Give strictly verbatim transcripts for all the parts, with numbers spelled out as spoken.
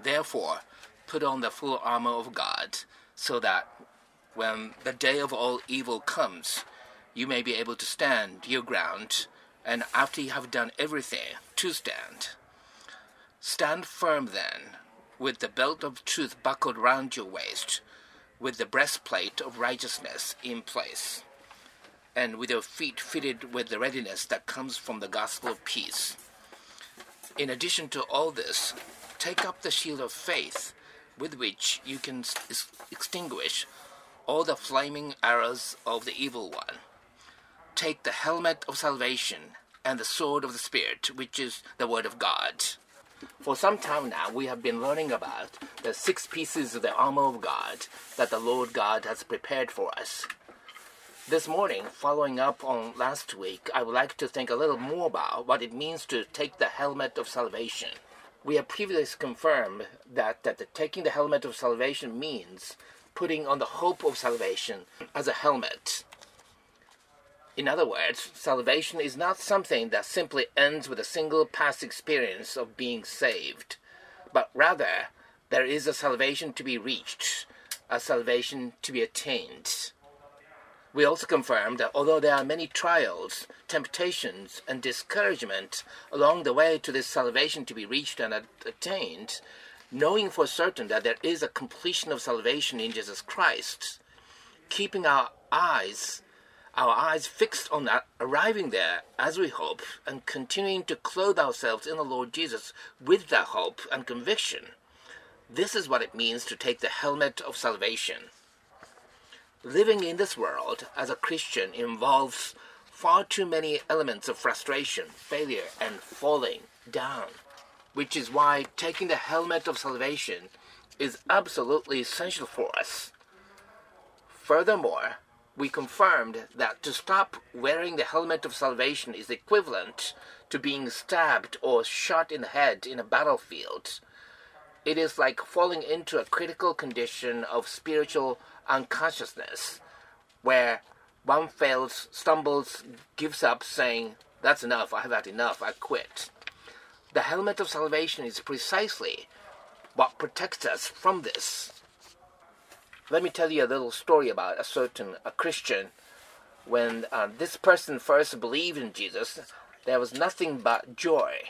Therefore, put on the full armor of God, so that when the day of all evil comes, you may be able to stand your ground, and after you have done everything, to stand. Stand firm then, with the belt of truth buckled round your waist, with the breastplate of righteousness in place, and with your feet fitted with the readiness that comes from the gospel of peace. In addition to all this, take up the shield of faith, with which you can s- extinguish all the flaming arrows of the evil one. Take the helmet of salvation and the sword of the Spirit, which is the Word of God. For some time now, we have been learning about the six pieces of the armor of God that the Lord God has prepared for us. This morning, following up on last week, I would like to think a little more about what it means to take the helmet of salvation. We have previously confirmed that, that the taking the helmet of salvation means putting on the hope of salvation as a helmet. In other words, salvation is not something that simply ends with a single past experience of being saved, but rather there is a salvation to be reached, a salvation to be attained. We also confirmed that although there are many trials, temptations, and discouragement along the way to this salvation to be reached and attained, knowing for certain that there is a completion of salvation in Jesus Christ, keeping our eyes, our eyes fixed on that, arriving there as we hope, and continuing to clothe ourselves in the Lord Jesus with that hope and conviction. This is what it means to take the helmet of salvation. Living in this world as a Christian involves far too many elements of frustration, failure, and falling down, which is why taking the helmet of salvation is absolutely essential for us. Furthermore, we confirmed that to stop wearing the helmet of salvation is equivalent to being stabbed or shot in the head in a battlefield. It is like falling into a critical condition of spiritual unconsciousness, where one fails, stumbles, gives up, saying, "That's enough, I have had enough, I quit." The helmet of salvation is precisely what protects us from this. Let me tell you a little story about a certain a Christian. When uh, this person first believed in Jesus, there was nothing but joy.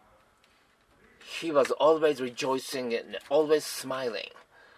He was always rejoicing and always smiling.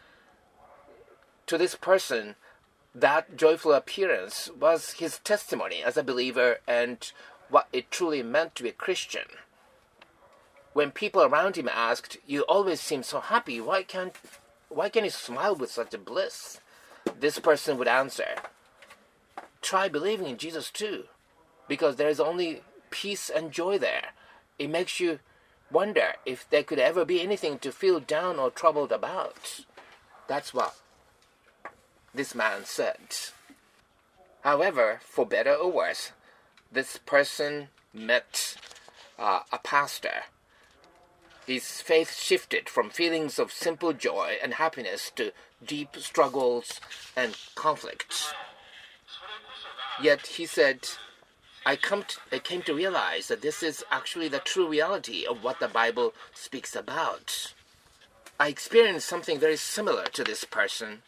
To this person, that joyful appearance was his testimony as a believer and what it truly meant to be a Christian. When people around him asked, "You always seem so happy, why can't Why can you smile with such a bliss?" this person would answer, "Try believing in Jesus too, because there is only peace and joy there. It makes you wonder if there could ever be anything to feel down or troubled about." That's what this man said. However, for better or worse, this person met uh, a pastor. His faith shifted from feelings of simple joy and happiness to deep struggles and conflicts. Yet he said, I, come to, I came to realize that this is actually the true reality of what the Bible speaks about. I experienced something very similar to this person.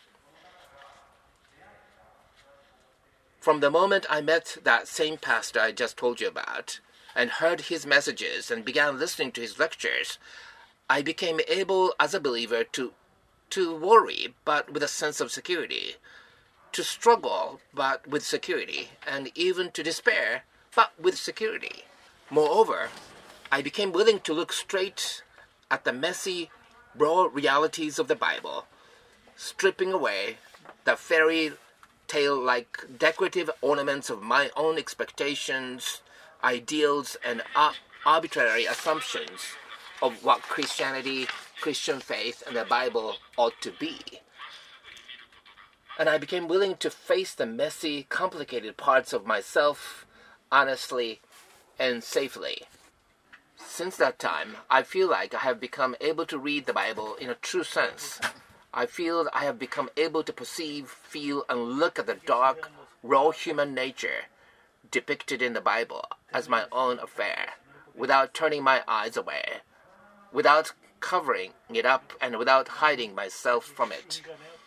From the moment I met that same pastor I just told you about, and heard his messages and began listening to his lectures, I became able as a believer to, to worry, but with a sense of security, to struggle, but with security, and even to despair, but with security. Moreover, I became willing to look straight at the messy, raw realities of the Bible, stripping away the fairy tale-like decorative ornaments of my own expectations, ideals, and ar- arbitrary assumptions of what Christianity, Christian faith, and the Bible ought to be. And I became willing to face the messy, complicated parts of myself honestly and safely. Since that time, I feel like I have become able to read the Bible in a true sense. I feel I have become able to perceive, feel, and look at the dark, raw human nature depicted in the Bible as my own affair, without turning my eyes away, without covering it up and without hiding myself from it.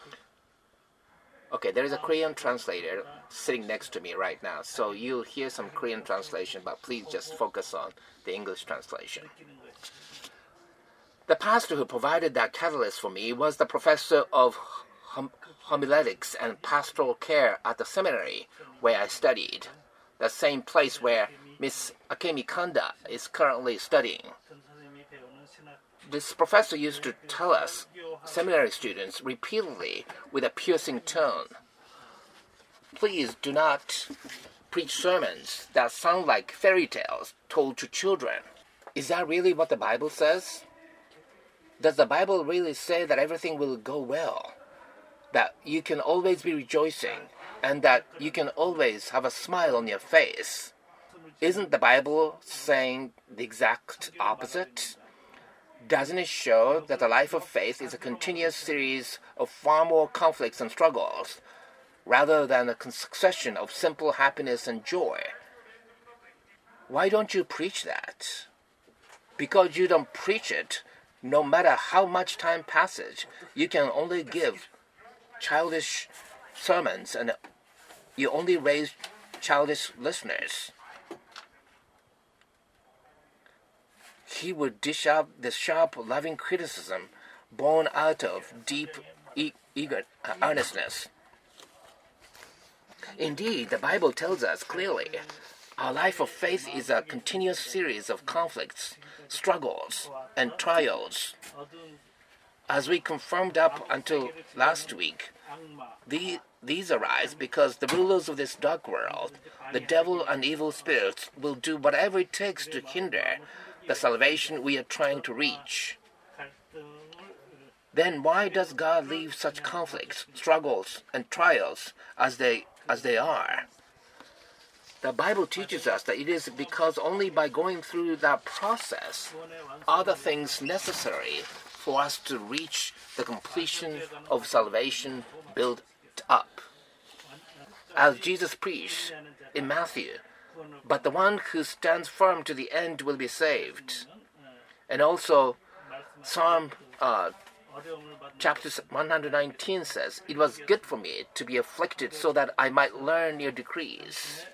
Okay, there is a Korean translator sitting next to me right now, so you'll hear some Korean translation, but please just focus on the English translation. The pastor who provided that catalyst for me was the professor of hom- homiletics and pastoral care at the seminary where I studied, the same place where Miss Akemi Kanda is currently studying. This professor used to tell us, seminary students, repeatedly with a piercing tone, "Please do not preach sermons that sound like fairy tales told to children." Is that really what the Bible says? Does the Bible really say that everything will go well? That you can always be rejoicing and that you can always have a smile on your face? Isn't the Bible saying the exact opposite? Doesn't it show that the life of faith is a continuous series of far more conflicts and struggles, rather than a succession of simple happiness and joy? Why don't you preach that? Because you don't preach it, no matter how much time passes, you can only give childish sermons and you only raise childish listeners. He would dish out the sharp, loving criticism born out of deep, e- eager uh, earnestness. Indeed, the Bible tells us clearly, our life of faith is a continuous series of conflicts, struggles, and trials. As we confirmed up until last week, the, these arise because the rulers of this dark world, the devil and evil spirits, will do whatever it takes to hinder the salvation we are trying to reach. Then why does God leave such conflicts, struggles, and trials as they as they are? The Bible teaches us that it is because only by going through that process are the things necessary for us to reach the completion of salvation built up. As Jesus preached in Matthew, "But the one who stands firm to the end will be saved." And also, Psalm uh, chapter one hundred nineteen says, "It was good for me to be afflicted so that I might learn your decrees."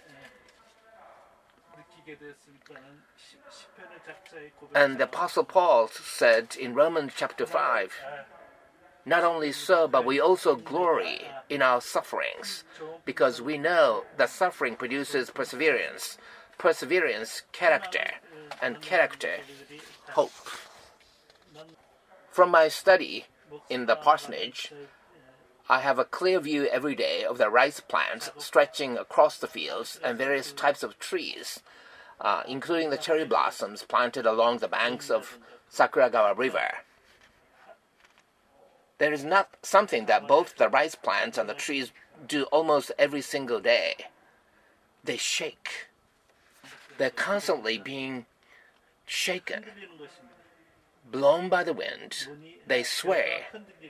And the Apostle Paul said in Romans chapter five, "Not only so, but we also glory in our sufferings, because we know that suffering produces perseverance, perseverance, character, and character, hope." From my study in the parsonage, I have a clear view every day of the rice plants stretching across the fields and various types of trees, uh, including the cherry blossoms planted along the banks of Sakuragawa River. There is not something that both the rice plants and the trees do almost every single day. They shake. They're constantly being shaken, blown by the wind. They sway.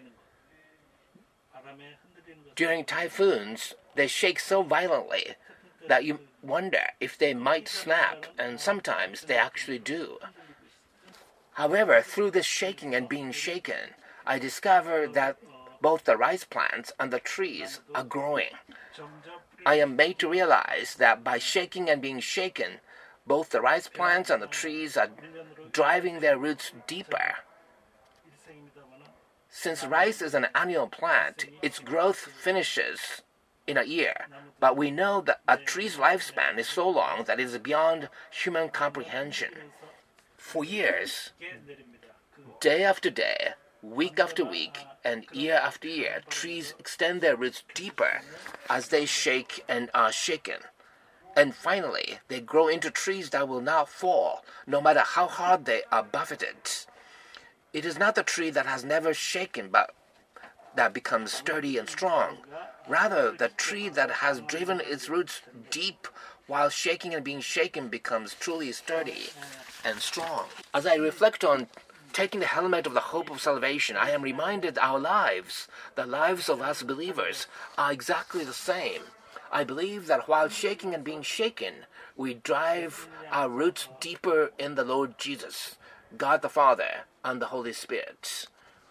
During typhoons, they shake so violently that you wonder if they might snap, and sometimes they actually do. However, through this shaking and being shaken, I discovered that both the rice plants and the trees are growing. I am made to realize that by shaking and being shaken, both the rice plants and the trees are driving their roots deeper. Since rice is an annual plant, its growth finishes in a year, but we know that a tree's lifespan is so long that it is beyond human comprehension. For years, day after day, week after week, and year after year, trees extend their roots deeper as they shake and are shaken. And finally, they grow into trees that will not fall, no matter how hard they are buffeted. It is not the tree that has never shaken, but that becomes sturdy and strong. Rather, the tree that has driven its roots deep while shaking and being shaken becomes truly sturdy and strong. As I reflect on taking the helmet of the hope of salvation, I am reminded our lives, the lives of us believers, are exactly the same. I believe that while shaking and being shaken, we drive our roots deeper in the Lord Jesus, God the Father, and the Holy Spirit.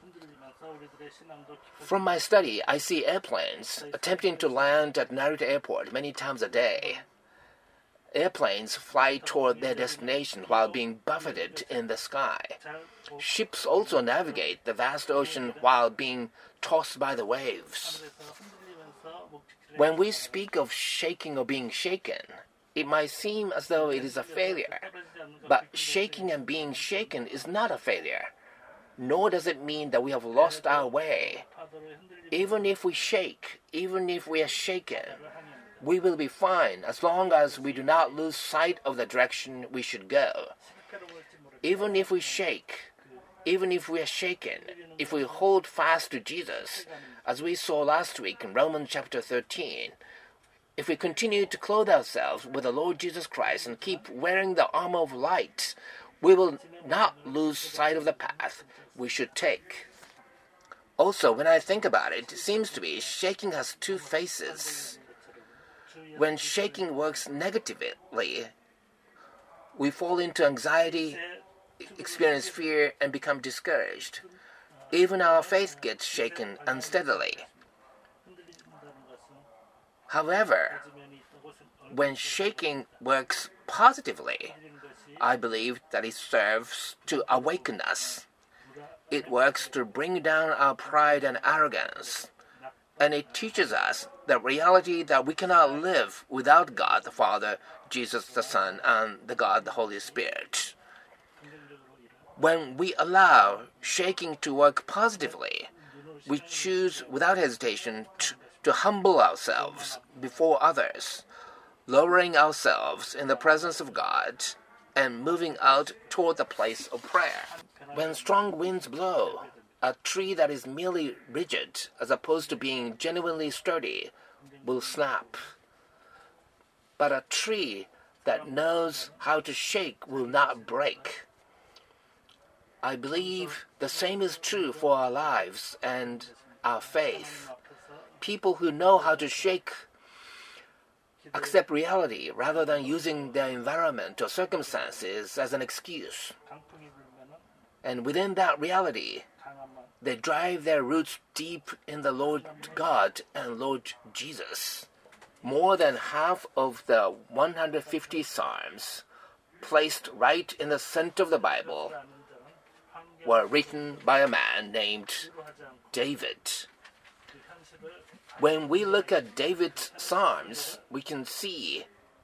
From my study, I see airplanes attempting to land at Narita Airport many times a day. Airplanes fly toward their destination while being buffeted in the sky. Ships also navigate the vast ocean while being tossed by the waves. When we speak of shaking or being shaken, it might seem as though it is a failure. But shaking and being shaken is not a failure, nor does it mean that we have lost our way. Even if we shake, even if we are shaken, we will be fine as long as we do not lose sight of the direction we should go. Even if we shake, even if we are shaken, if we hold fast to Jesus, as we saw last week in Romans chapter thirteen, if we continue to clothe ourselves with the Lord Jesus Christ and keep wearing the armor of light, we will not lose sight of the path we should take. Also, when I think about it, it seems to me shaking has two faces. When shaking works negatively, we fall into anxiety, experience fear, and become discouraged. Even our faith gets shaken unsteadily. However, when shaking works positively, I believe that it serves to awaken us. It works to bring down our pride and arrogance. And it teaches us the reality that we cannot live without God the Father, Jesus the Son, and the God the Holy Spirit. When we allow shaking to work positively, we choose without hesitation to, to humble ourselves before others, lowering ourselves in the presence of God, and moving out toward the place of prayer. When strong winds blow, a tree that is merely rigid, as opposed to being genuinely sturdy, will snap. But a tree that knows how to shake will not break. I believe the same is true for our lives and our faith. People who know how to shake accept reality rather than using their environment or circumstances as an excuse. And within that reality, they drive their roots deep in the Lord God and Lord Jesus. More than half of the one hundred fifty Psalms, placed right in the center of the Bible, were written by a man named David. When we look at David's Psalms, we can see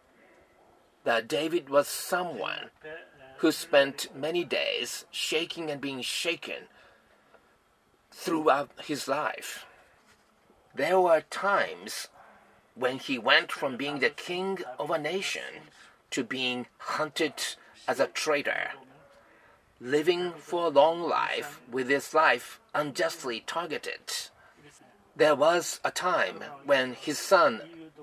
that David was someone who spent many days shaking and being shaken throughout his life. There were times when he went from being the king of a nation to being hunted as a traitor, living for a long life with his life unjustly targeted. There was a time when his son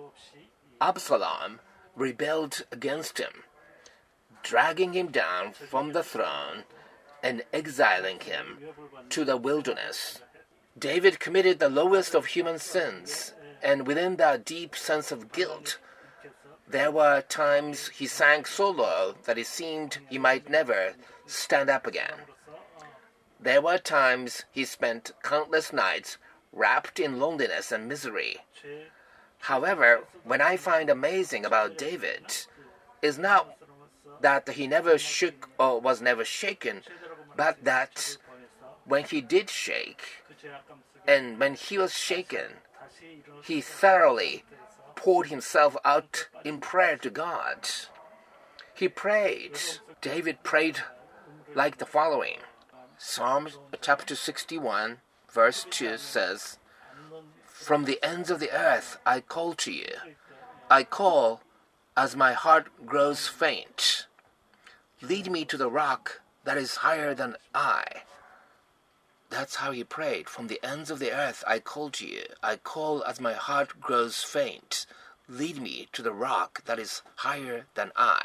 Absalom rebelled against him, dragging him down from the throne and exiling him to the wilderness. David committed the lowest of human sins, and within that deep sense of guilt, there were times he sank so low that it seemed he might never stand up again. There were times he spent countless nights wrapped in loneliness and misery. However, what I find amazing about David is not that he never shook or was never shaken, but that when he did shake, and when he was shaken, he thoroughly poured himself out in prayer to God. He prayed. David prayed like the following. Psalm chapter sixty-one, verse two says, "From the ends of the earth I call to you. I call as my heart grows faint. Lead me to the rock that is higher than I." That's how he prayed. From the ends of the earth I call to you. I call as my heart grows faint. Lead me to the rock that is higher than I.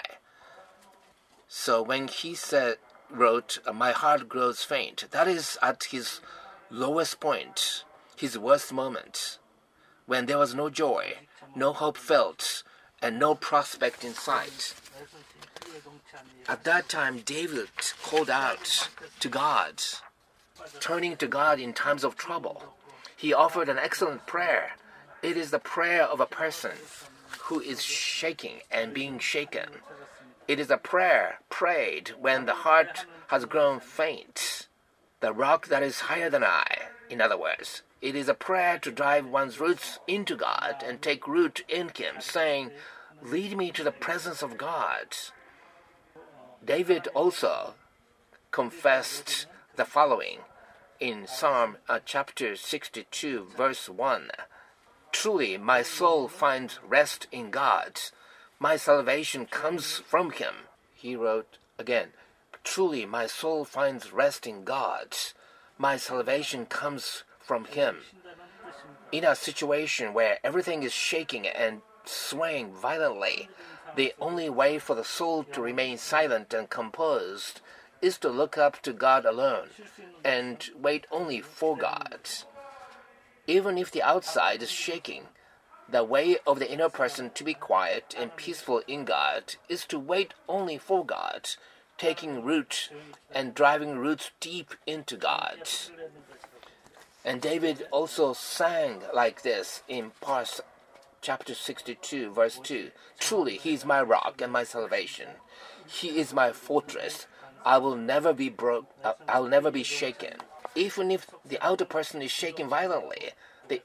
So when he said, wrote, "My heart grows faint," that is at his lowest point, his worst moment, when there was no joy, no hope felt, and no prospect in sight. At that time, David called out to God, turning to God in times of trouble. He offered an excellent prayer. It is the prayer of a person who is shaking and being shaken. It is a prayer prayed when the heart has grown faint, the rock that is higher than I, in other words. It is a prayer to drive one's roots into God and take root in Him, saying, "Lead me to the presence of God." David also confessed the following in Psalm uh, chapter sixty-two, verse one. "Truly my soul finds rest in God. My salvation comes from Him." He wrote again, "Truly my soul finds rest in God. My salvation comes from Him." In a situation where everything is shaking and swaying violently, the only way for the soul to remain silent and composed is to look up to God alone and wait only for God. Even if the outside is shaking, the way of the inner person to be quiet and peaceful in God is to wait only for God, taking root and driving roots deep into God. And David also sang like this in Psalm chapter sixty-two, verse two. "Truly He is my rock and my salvation. He is my fortress. I will never be broke. Uh, I will never be shaken." Even if the outer person is shaken violently, the,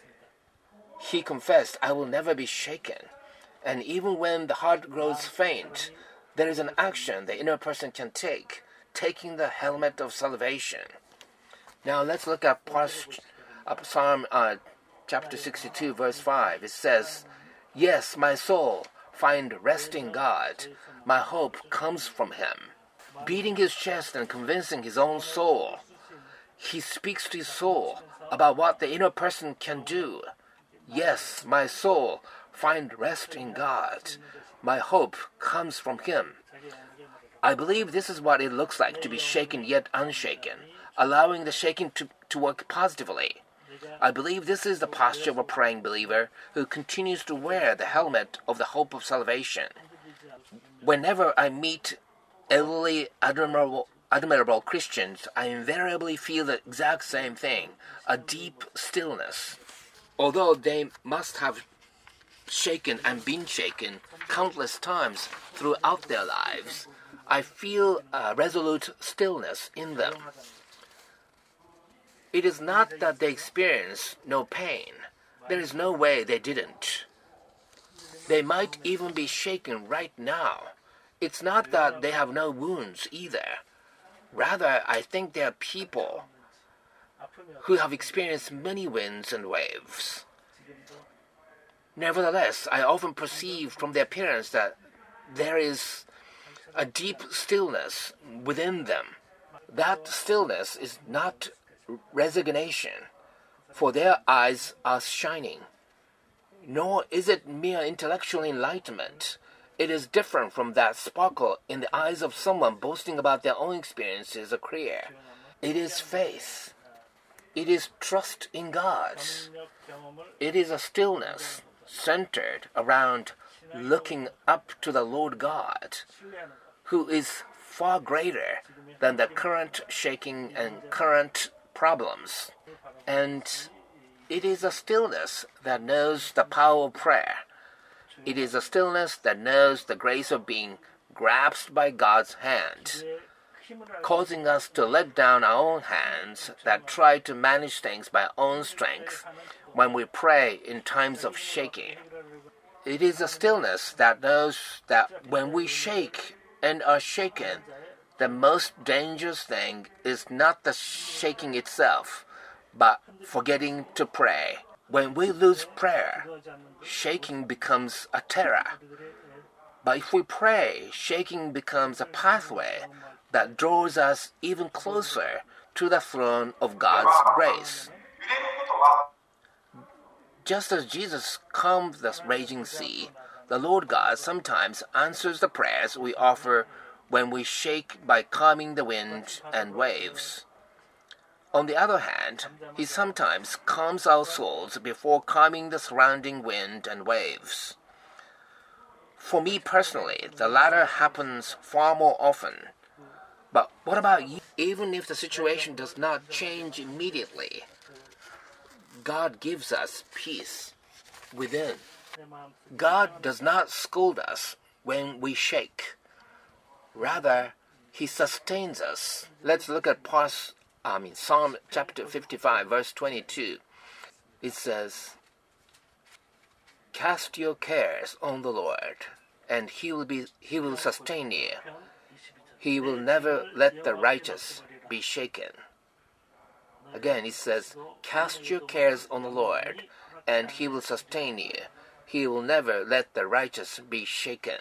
he confessed, "I will never be shaken." And even when the heart grows faint, there is an action the inner person can take, taking the helmet of salvation. Now let's look at Psalm uh, chapter sixty-two, verse five. It says, "Yes, my soul find rest in God. My hope comes from Him." Beating his chest and convincing his own soul, he speaks to his soul about what the inner person can do. "Yes, my soul find rest in God. My hope comes from Him." I believe this is what it looks like to be shaken yet unshaken, allowing the shaking to, to work positively. I believe this is the posture of a praying believer who continues to wear the helmet of the hope of salvation. Whenever I meet elderly, admirable, admirable Christians, I invariably feel the exact same thing, a deep stillness. Although they must have shaken and been shaken countless times throughout their lives, I feel a resolute stillness in them. It is not that they experience no pain. There is no way they didn't. They might even be shaken right now. It's not that they have no wounds either. Rather, I think they are people who have experienced many winds and waves. Nevertheless, I often perceive from their appearance that there is a deep stillness within them. That stillness is not resignation, for their eyes are shining. Nor is it mere intellectual enlightenment. It is different from that sparkle in the eyes of someone boasting about their own experiences or career. It is faith. It is trust in God. It is a stillness centered around looking up to the Lord God, who is far greater than the current shaking and current problems. And it is a stillness that knows the power of prayer. It is a stillness that knows the grace of being grasped by God's hand, causing us to let down our own hands that try to manage things by our own strength when we pray in times of shaking. It is a stillness that knows that when we shake and are shaken, the most dangerous thing is not the shaking itself, but forgetting to pray. When we lose prayer, shaking becomes a terror. But if we pray, shaking becomes a pathway that draws us even closer to the throne of God's grace. Just as Jesus calmed the raging sea, the Lord God sometimes answers the prayers we offer when we shake by calming the wind and waves. On the other hand, He sometimes calms our souls before calming the surrounding wind and waves. For me personally, the latter happens far more often. But what about you? Even if the situation does not change immediately, God gives us peace within. God does not scold us when we shake. Rather, He sustains us. Let's look at past, I mean, Psalm chapter fifty-five, verse twenty-two. It says, "Cast your cares on the Lord, and He will be He will sustain you. He will never let the righteous be shaken." Again, it says, "Cast your cares on the Lord, and He will sustain you. He will never let the righteous be shaken."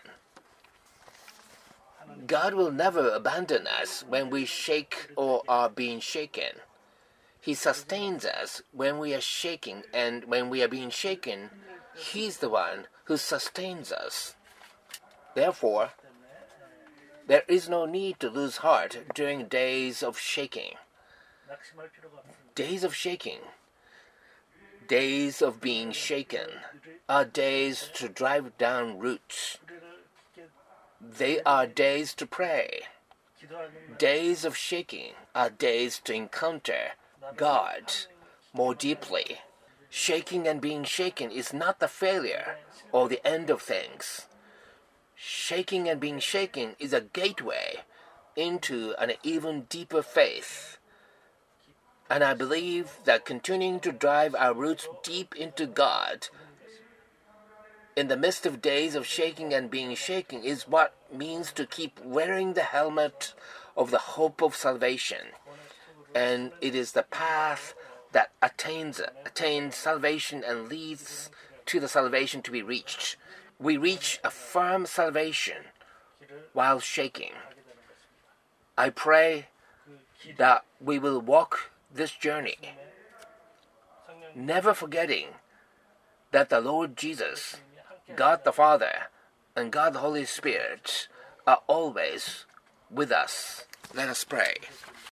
God will never abandon us when we shake or are being shaken. He sustains us when we are shaking, and when we are being shaken, He's the one who sustains us. Therefore, there is no need to lose heart during days of shaking. Days of shaking, days of being shaken, are days to drive down roots. They are days to pray. Days of shaking are days to encounter God more deeply. Shaking and being shaken is not the failure or the end of things. Shaking and being shaken is a gateway into an even deeper faith. And I believe that continuing to drive our roots deep into God in the midst of days of shaking and being shaken is what means to keep wearing the helmet of the hope of salvation. And it is the path that attains, attains salvation and leads to the salvation to be reached. We reach a firm salvation while shaking. I pray that we will walk this journey, never forgetting that the Lord Jesus, God the Father, and God the Holy Spirit are always with us. Let us pray.